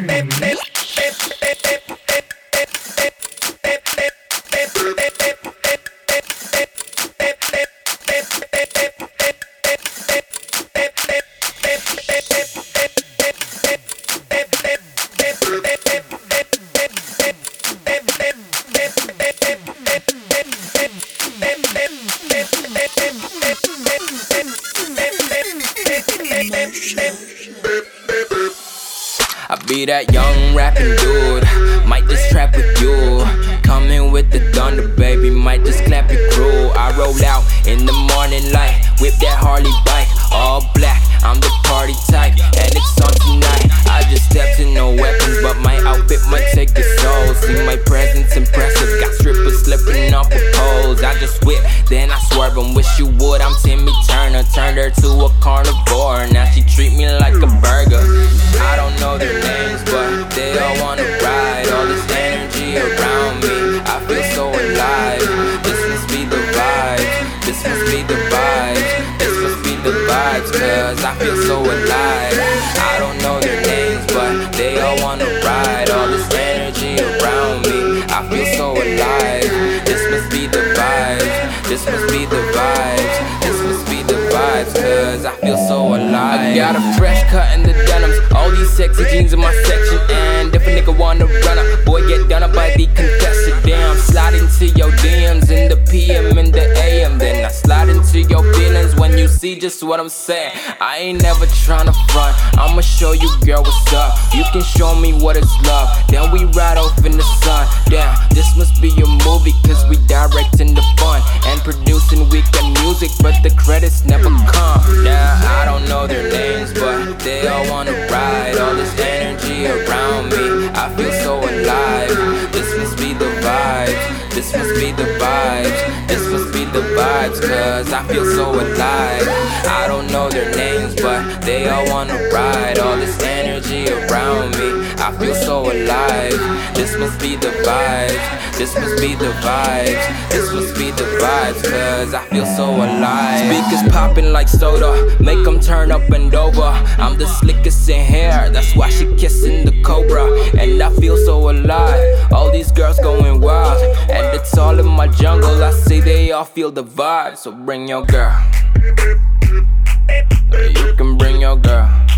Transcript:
I be that young rapping dude, might just trap with you. Coming with the thunder, baby, might just clap your crew. I roll out in the morning light, whip that Harley bike, all black, I'm the party type, and it's on tonight. I just stepped in, no weapons, but my outfit might take your soul. See my presence impressive, got strippers slipping off the poles. I just whip, then I swerve and wish you would. I'm Timmy Turner, turned her to a carnivore. Now she treat me like a burger. I don't know their names, but they all wanna ride. All this energy around me, I feel so alive. This must be the vibes, this must be the vibes, this must be the vibes, cause I feel so alive. I don't know their names, but they all wanna ride. All this energy around me, I feel so alive. This must be the vibes, this must be the vibes, this must be the vibes, cause I feel so alive. I got a fresh cut in the denims, all these sexy jeans in my section. And if a nigga wanna run up, boy get done up by the contestant. Damn, slide into your DMs in the PM and the AM. Then I slide into your feelings when you see just what I'm saying. I ain't never tryna front, I'ma show you girl what's up. You can show me what it's love, then we ride off in the sun. Damn, this must be a movie, cause we directing the fun and producing weekend music, but the credits never come. Now I don't know their names, but they all wanna ride. All this energy around me, I feel so alive. This must be the vibes, this must be the vibes, this must be the vibes, cause I feel so alive. I don't know their names, but they all wanna ride. All this energy around me, I feel so alive. This must be the vibes, this must be the vibes, this must be the vibes, cause I feel so alive. Speakers popping like soda, make them turn up and over. I'm the slickest in hair, that's why she kissing the cobra. And I feel so alive, all these girls going wild, and it's all in my jungle. I see they all feel the vibe, so bring your girl. You can bring your girl.